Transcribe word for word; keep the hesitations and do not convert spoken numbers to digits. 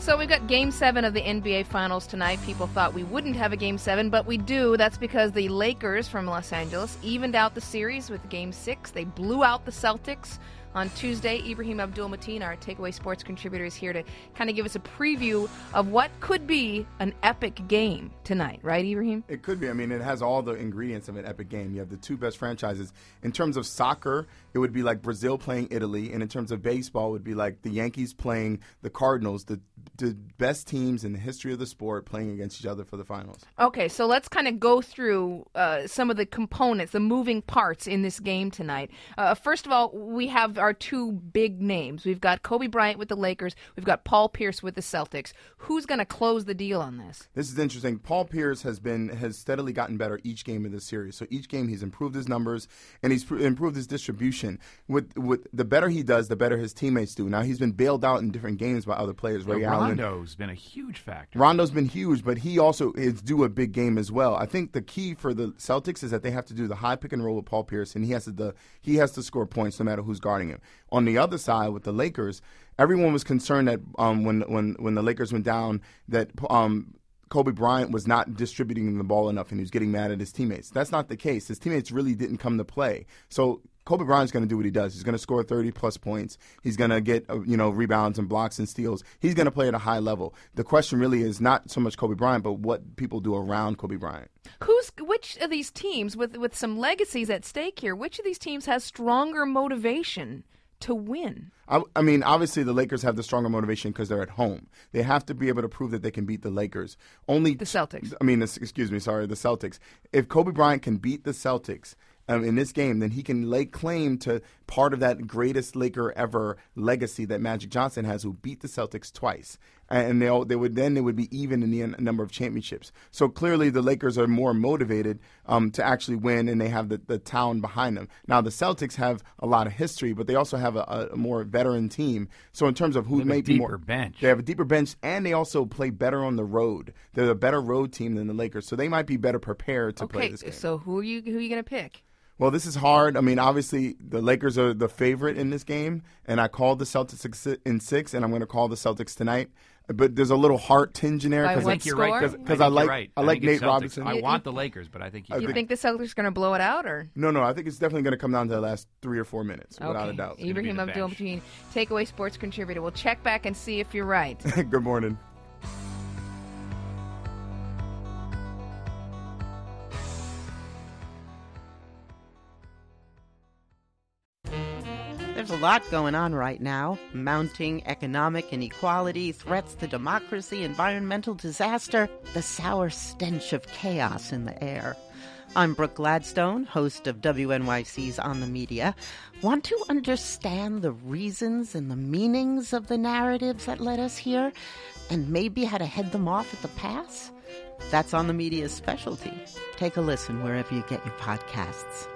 So we've got Game seven of the N B A Finals tonight. People thought we wouldn't have a Game seven, but we do. That's because the Lakers from Los Angeles evened out the series with Game six. They blew out the Celtics on Tuesday. Ibrahim Abdul-Mateen, our Takeaway Sports contributor, is here to kind of give us a preview of what could be an epic game tonight. Right, Ibrahim? It could be. I mean, it has all the ingredients of an epic game. You have the two best franchises. In terms of soccer, it would be like Brazil playing Italy. And in terms of baseball, it would be like the Yankees playing the Cardinals, the, the best teams in the history of the sport playing against each other for the finals. Okay, so let's kind of go through uh, some of the components, the moving parts in this game tonight. Uh, first of all, we have our two big names. We've got Kobe Bryant with the Lakers. We've got Paul Pierce with the Celtics. Who's going to close the deal on this? This is interesting. Paul Pierce has been has steadily gotten better each game of this series. So each game he's improved his numbers and he's pr- improved his distribution. With with the better he does, the better his teammates do. Now he's been bailed out in different games by other players. Ray yeah, Allen. Rondo's been a huge factor. Rondo's been huge, but he also is due a big game as well. I think the key for the Celtics is that they have to do the high pick and roll with Paul Pierce, and he has to the he has to score points no matter who's guarding him. On the other side, with the Lakers, everyone was concerned that um, when when when the Lakers went down, that um, Kobe Bryant was not distributing the ball enough, and he was getting mad at his teammates. That's not the case. His teammates really didn't come to play. So Kobe Bryant's going to do what he does. He's going to score thirty-plus points. He's going to get uh, you know rebounds and blocks and steals. He's going to play at a high level. The question really is not so much Kobe Bryant, but what people do around Kobe Bryant. Who's which of these teams, with with some legacies at stake here, which of these teams has stronger motivation to win? I, I mean, obviously the Lakers have the stronger motivation because they're at home. They have to be able to prove that they can beat the Lakers. Only the Celtics. I mean, excuse me, sorry, the Celtics. If Kobe Bryant can beat the Celtics um, in this game, then he can lay claim to part of that greatest Laker ever legacy that Magic Johnson has, who beat the Celtics twice. And they they would then they would be even in the n- number of championships. So clearly the Lakers are more motivated um, to actually win, and they have the, the talent behind them. Now the Celtics have a lot of history, but they also have a, a more veteran team. So in terms of who may be more, bench. They have a deeper bench, and they also play better on the road. They're a better road team than the Lakers, so they might be better prepared to okay, play this game. So who are you who are you going to pick? Well, this is hard. I mean, obviously, the Lakers are the favorite in this game, and I called the Celtics in six, and I'm going to call the Celtics tonight. But there's a little heart tinge in there. By I what think you're score? right. Because I, I like right. I like think it's Nate Celtics. Robinson. I You- want you- the Lakers, but I think You you think the Celtics are going to blow it out, or? No, no, I think it's definitely going to come down to the last three or four minutes, without Okay. a doubt. gonna be Ibrahim the bench. Abdul-Mateen, Takeaway Sports contributor. We'll check back and see if you're right. Good morning. There's a lot going on right now. Mounting economic inequality, threats to democracy, environmental disaster, the sour stench of chaos in the air. I'm Brooke Gladstone, host of W N Y C's On the Media. Want to understand the reasons and the meanings of the narratives that led us here, and maybe how to head them off at the pass? That's On the Media's specialty. Take a listen wherever you get your podcasts.